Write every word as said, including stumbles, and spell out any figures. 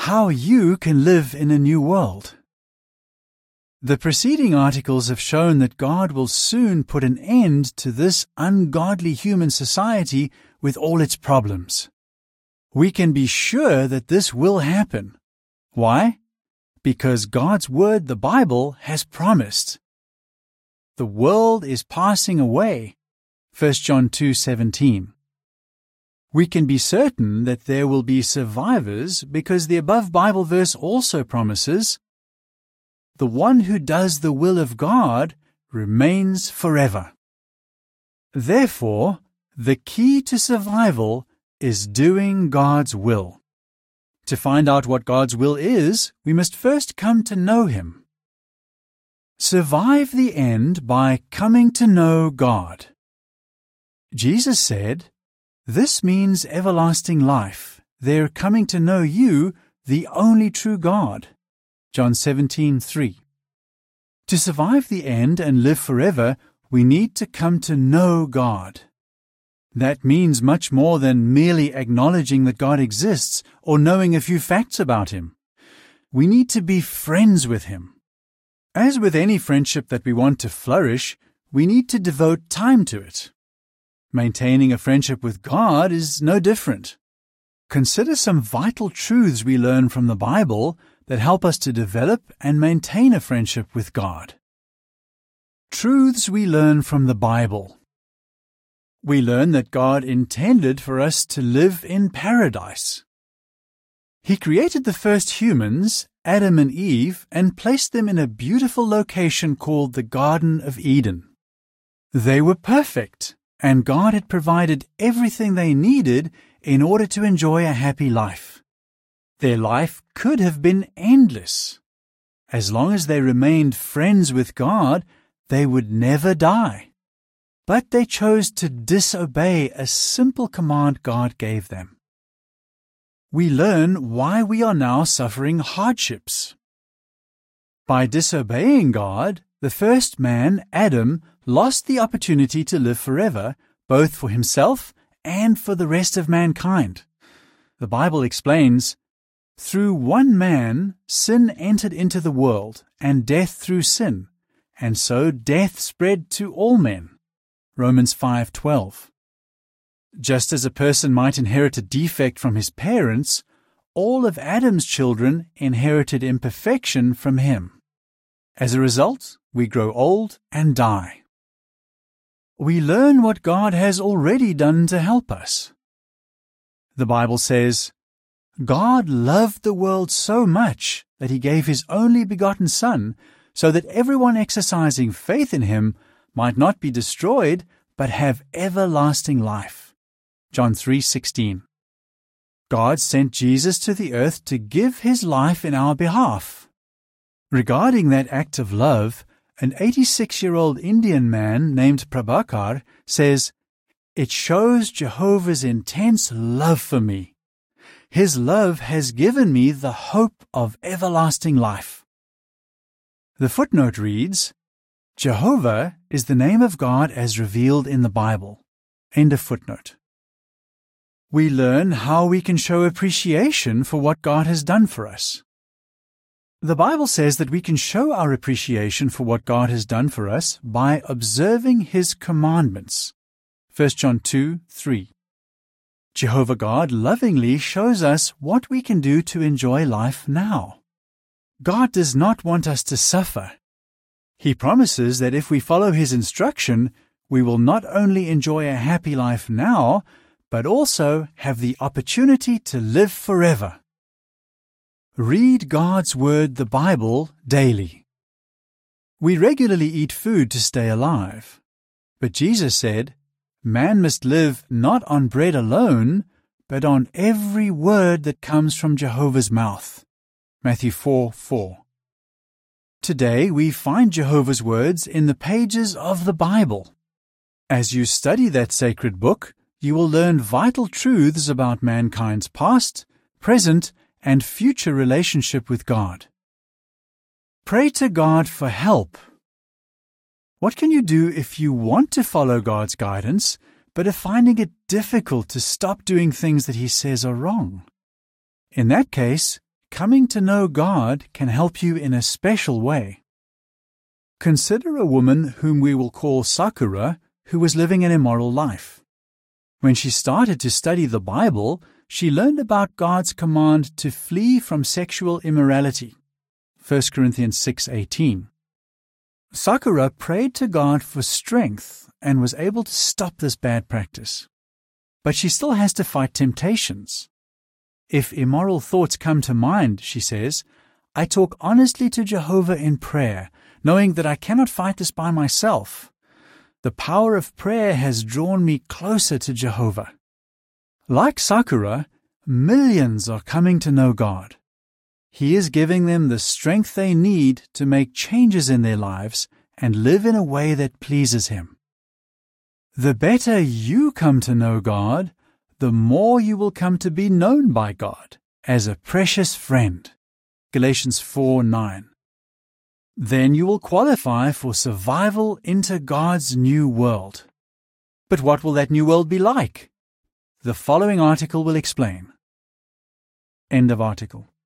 how you can live in a new world. The preceding articles have shown that God will soon put an end to this ungodly human society with all its problems. We can be sure that this will happen. Why? Because God's Word, the Bible, has promised. The world is passing away. First John two seventeen. We can be certain that there will be survivors because the above Bible verse also promises, "The one who does the will of God remains forever." Therefore, the key to survival is doing God's will. To find out what God's will is, we must first come to know Him. Survive the end by coming to know God. Jesus said, "This means everlasting life. They're coming to know you, the only true God." John seventeen three. To survive the end and live forever, we need to come to know God. That means much more than merely acknowledging that God exists or knowing a few facts about Him. We need to be friends with Him. As with any friendship that we want to flourish, we need to devote time to it. Maintaining a friendship with God is no different. Consider some vital truths we learn from the Bible that help us to develop and maintain a friendship with God. Truths we learn from the Bible. We learn that God intended for us to live in paradise. He created the first humans, Adam and Eve, and placed them in a beautiful location called the Garden of Eden. They were perfect, and God had provided everything they needed in order to enjoy a happy life. Their life could have been endless. As long as they remained friends with God, they would never die. But they chose to disobey a simple command God gave them. We learn why we are now suffering hardships. By disobeying God, the first man, Adam, lost the opportunity to live forever, both for himself and for the rest of mankind. The Bible explains, "Through one man sin entered into the world, and death through sin, and so death spread to all men." Romans five twelve. Just as a person might inherit a defect from his parents, all of Adam's children inherited imperfection from him. As a result, we grow old and die. We learn what God has already done to help us. The Bible says, "God loved the world so much that He gave His only begotten Son, so that everyone exercising faith in Him might not be destroyed, but have everlasting life." John three sixteen. God sent Jesus to the earth to give His life in our behalf. Regarding that act of love, an eighty-six-year-old Indian man named Prabhakar says, "It shows Jehovah's intense love for me. His love has given me the hope of everlasting life." The footnote reads, "Jehovah is the name of God as revealed in the Bible." End of footnote. We learn how we can show appreciation for what God has done for us. The Bible says that we can show our appreciation for what God has done for us by observing His commandments. First John two three. Jehovah God lovingly shows us what we can do to enjoy life now. God does not want us to suffer. He promises that if we follow His instruction, we will not only enjoy a happy life now, but also have the opportunity to live forever. Read God's Word, the Bible, daily. We regularly eat food to stay alive. But Jesus said, "Man must live not on bread alone, but on every word that comes from Jehovah's mouth." Matthew four four. Today we find Jehovah's words in the pages of the Bible. As you study that sacred book, you will learn vital truths about mankind's past, present, and future relationship with God. Pray to God for help. What can you do if you want to follow God's guidance, but are finding it difficult to stop doing things that He says are wrong? In that case, coming to know God can help you in a special way. Consider a woman whom we will call Sakura, who was living an immoral life. When she started to study the Bible, she learned about God's command to flee from sexual immorality. First Corinthians six eighteen. Sakura prayed to God for strength and was able to stop this bad practice. But she still has to fight temptations. If immoral thoughts come to mind, she says, I talk honestly to Jehovah in prayer, knowing that I cannot fight this by myself. The power of prayer has drawn me closer to Jehovah. Like Sakura, millions are coming to know God. He is giving them the strength they need to make changes in their lives and live in a way that pleases Him. The better you come to know God, the more you will come to be known by God as a precious friend. Galatians four nine. Then you will qualify for survival into God's new world. But what will that new world be like? The following article will explain. End of article.